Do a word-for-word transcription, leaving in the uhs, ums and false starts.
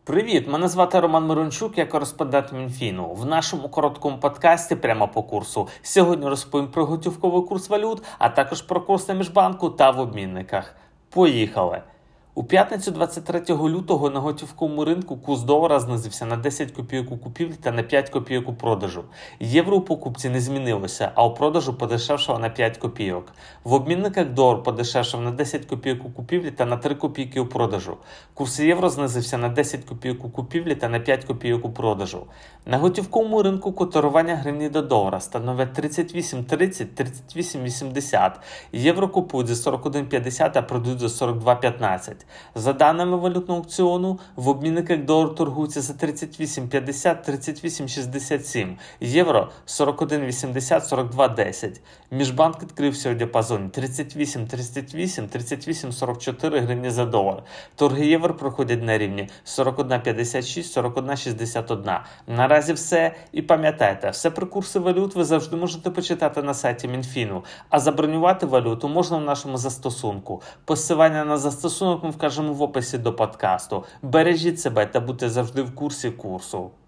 Привіт, мене звати Роман Мирончук, я кореспондент Мінфіну. В нашому короткому подкасті прямо по курсу. Сьогодні розповім про готівковий курс валют, а також про курс на міжбанку та в обмінниках. Поїхали! У п'ятницю двадцять третього лютого на готівковому ринку курс долара знизився на десять копійок у купівлі та на п'ять копійок у продажу. Євро у покупці не змінилося, а у продажу подешевшало на п'ять копійок. В обмінниках долар подешевшав на десять копійок у купівлі та на три копійки у продажу. Курс євро знизився на десять копійок у купівлі та на п'ять копійок у продажу. На готівковому ринку котирування гривні до долара становить тридцять вісім тридцять - тридцять вісім вісімдесят. Євро купують за сорок один п'ятдесят, а продають за сорок два п'ятнадцять. За даними валютного аукціону, в обмінниках долар торгується за тридцять вісім п'ятдесят - тридцять вісім шістдесят сім, євро сорок один вісімдесят - сорок два десять. Міжбанк відкрився у діапазоні тридцять вісім тридцять вісім - тридцять вісім сорок чотири гривні за долар. Торги євро проходять на рівні сорок один п'ятдесят шість - сорок один шістдесят один. Наразі все. І пам'ятайте, все про курси валют ви завжди можете почитати на сайті Мінфіну, а забронювати валюту можна в нашому застосунку. Посилання на застосунок ми вкажемо в описі до подкасту. Бережіть себе та будьте завжди в курсі курсу.